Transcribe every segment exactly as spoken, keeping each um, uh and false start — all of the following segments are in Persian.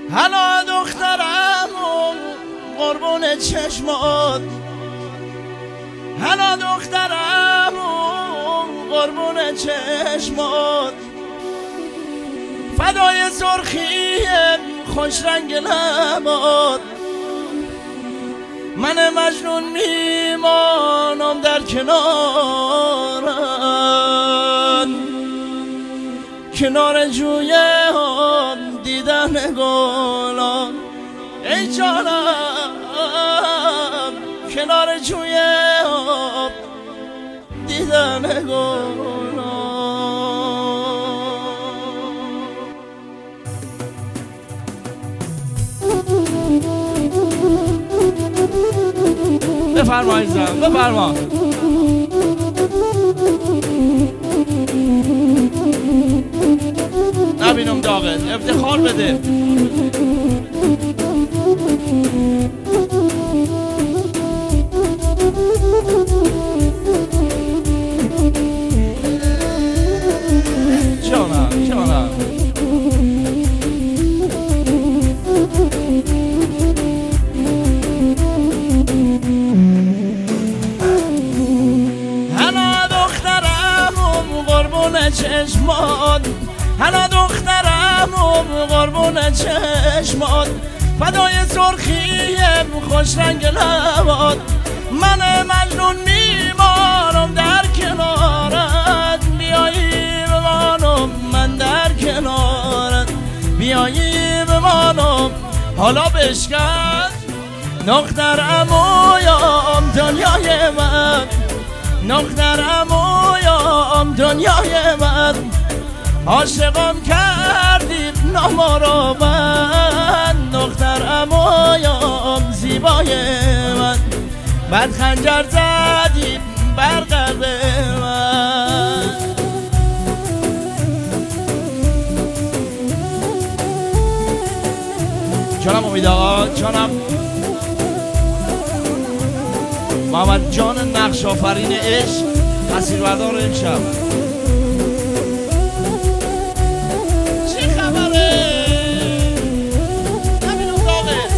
هلا دخترم قربون چشمات، هلا دخترم قربون چشمات، فدای سرخی خوش رنگ لبات، من مجنون میمانم در کنارت، کنار جوی دیدن گلان ای جانم، کنار جوی دیدن گلان. بفرما عزیزم، بفرما. نبینم داغت، افتخار بده. جانم جانم هلا دخترم قربون چشمات، هلا دخترم قربون چشمات، فدای سرخی خوش رنگ لبات، من مجنون میمانم در کنارت، بیایی بمانم من در کنارت، بیایی بمانم حالا بشکن دخترم اویم دنیای من، دخترم اویم دنیای من، عاشقم کردی نامارو من، دخترم اویم زیبای من، بعد خنجر زدی بر قلب من. جانم امید آقا، جانم محمد جان نقش آفرین عشق، تصویربردار امشب. چی خبره؟ نبینم داغت.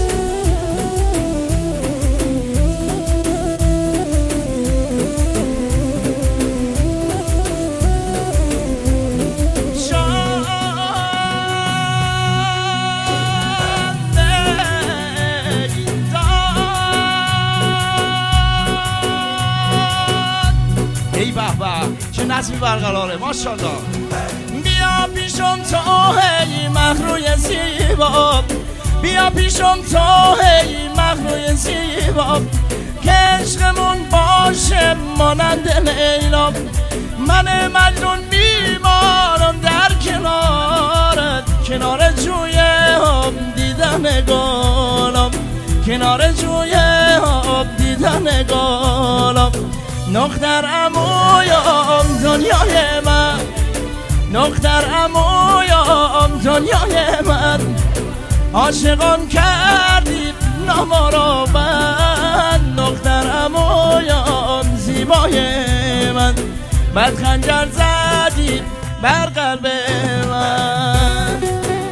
ای به به چه نظمی برقراره ماشاءالله. بیا پیشم تو هی مخروی زیبا، بیا پیشم تو هی مخروی زیبا، که عشقمون باشه مانند لیلا، من مجنون میمانم در کنارت، کنار جوی آب دیدن گلم، کنار جوی آب دیدن گلم، دخترم اویم دنیای من، دخترم اویم دنیای من، عاشقم کردی نامارو من، دخترم اویم زیبای من، بعد خنجر زدی بر قلب من.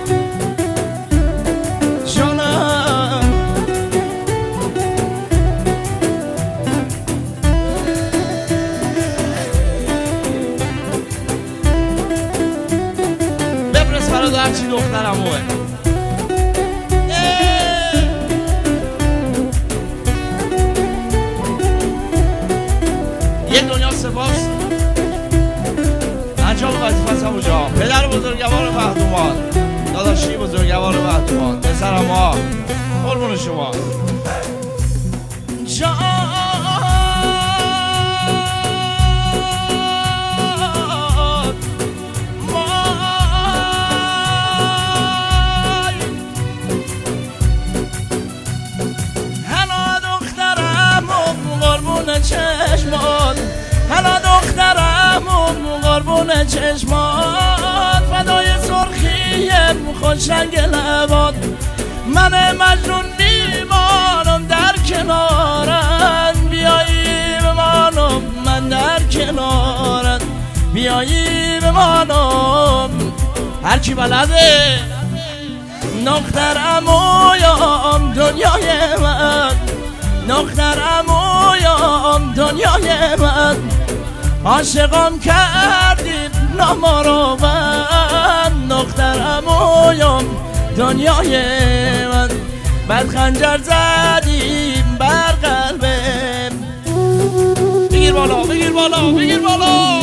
جانم ببرس برای هرچی دخترم اوه. یک دنیا سپاس انجام وظیفه همونجا. پدر بزرگوار مخدومان، داداشی بزرگوار مخدومان، پسرم ها قربون شما. جان هلا دخترم قربون چشمات، هلا دخترم قربون چشمات، فدای سرخی خوش رنگ لبات، من مجنون میمانم در کنارت، بیایی بمانم من در کنارت، بیایی بمانم هرچی بلده دخترم دخترم اویام دنیای من، عاشقم کردیم نامروان. دخترم اویام دنیای من، بعد خنجر زدیم بر قلبم. بگیر بالا بگیر بالا بگیر بالا.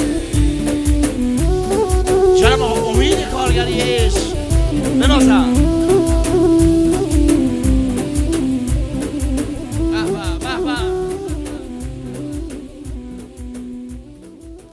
جناب امید کارگریش بنازم.